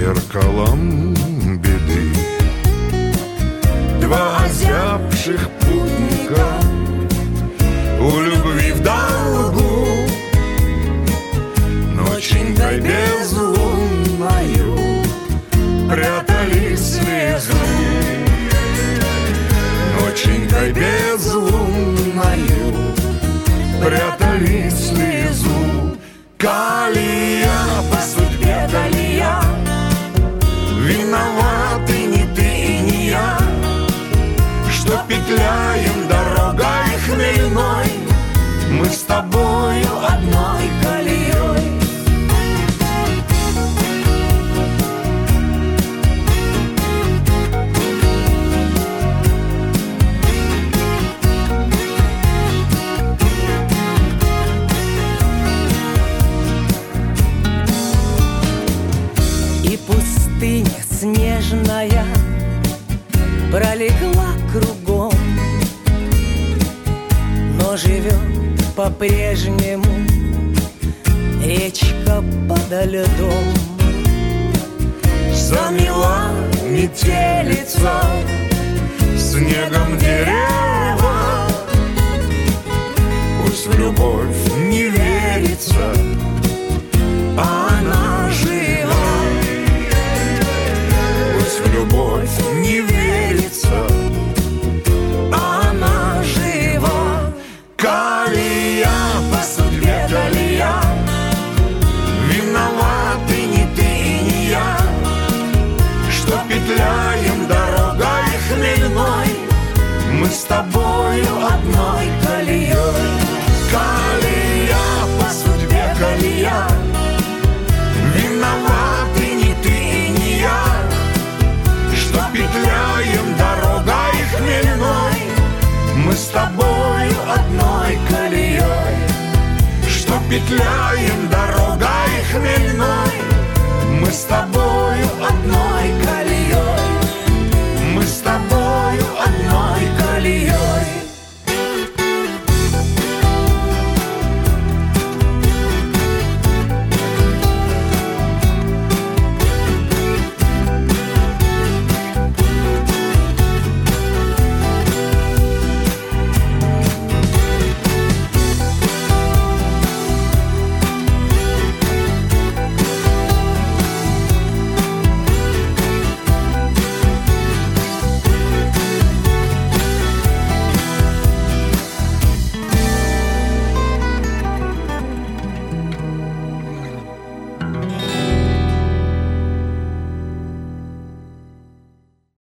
зеркалом беды. Два озябших путника у любви в долгу, ноченькой безлунною прятали слезу. Ноченькой безлунною прятали слезу. Калия, по судьбе Калия, виноваты не ты и не я, что петляем дорогой хмельной, мы с тобою одной колеей. Пустыня снежная пролегла кругом, но живет по-прежнему речка подо льдом. Замела метелица снегом дерева, пусть в любовь не верится, а она жива. В любовь не верится, а она жива. Калия, по судьбе Калия, виноваты не ты и не я, что петляем дорогой хмельной, мы с тобою одной